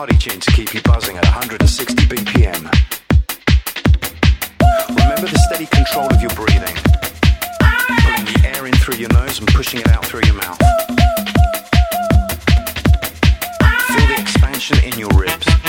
party tune to keep you buzzing at 160 BPM. Remember the steady control of your breathing. Pulling the air in through your nose and pushing it out through your mouth. Feel the expansion in your ribs.